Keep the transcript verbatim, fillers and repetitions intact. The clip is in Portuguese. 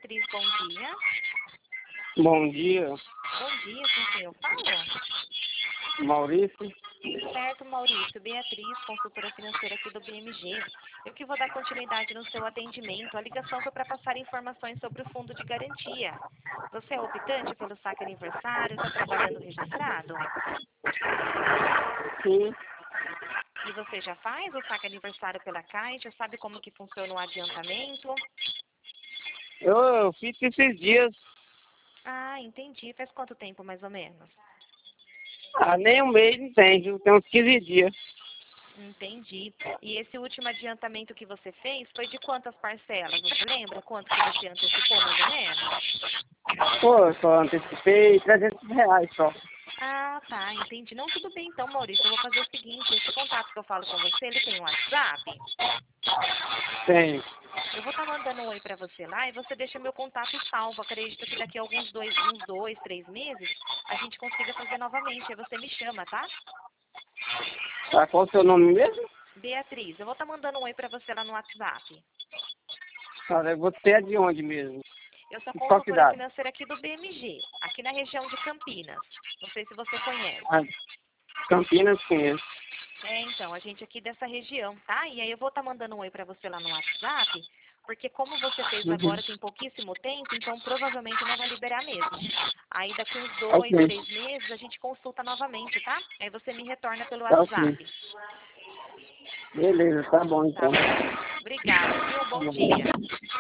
Beatriz, bom dia. Bom dia, Bom dia, com quem eu falo? Maurício. Certo, Maurício. Beatriz, consultora financeira aqui do B M G. Eu que vou dar continuidade no seu atendimento. A ligação foi para passar informações sobre o fundo de garantia. Você é optante pelo saque aniversário? Está trabalhando registrado? Sim, E você já faz o saque aniversário pela Caixa? Sabe como que funciona o adiantamento? eu, eu fiz esses dias, Ah, entendi. Faz quanto tempo, mais ou menos? há nem um mês não tem, viu? Tem uns quinze dias. Entendi. E esse último adiantamento que você fez foi de quantas parcelas? Você lembra quanto que você antecipou, mais ou menos? Pô, eu só antecipei trezentos reais só. Ah, tá, entendi. Não, tudo bem então, Maurício. Eu vou fazer o seguinte, esse contato que eu falo com você, ele tem um WhatsApp? Tem. Eu vou estar mandando um oi pra você lá e você deixa meu contato salvo. Acredito que daqui a alguns dois, uns dois, três meses, a gente consiga fazer novamente. Aí você me chama, tá? Tá, qual o seu nome mesmo? Beatriz, eu vou estar mandando um oi pra você lá no WhatsApp. Cara, você é de onde mesmo? Eu sou De qual consultora cidade? financeira aqui do B M G, aqui na região de Campinas. Não sei se você conhece. Ah, Campinas conheço. É, então, a gente aqui dessa região, tá? E aí eu vou estar mandando um oi pra você lá no WhatsApp, porque como você fez Uhum. agora tem pouquíssimo tempo, então provavelmente não vai liberar mesmo. Aí daqui uns dois, Ok, três meses a gente consulta novamente, tá? Aí você me retorna pelo tá ok. WhatsApp. Beleza, tá bom Tá então. bom? Obrigada, viu? Um Tá bom bom. dia.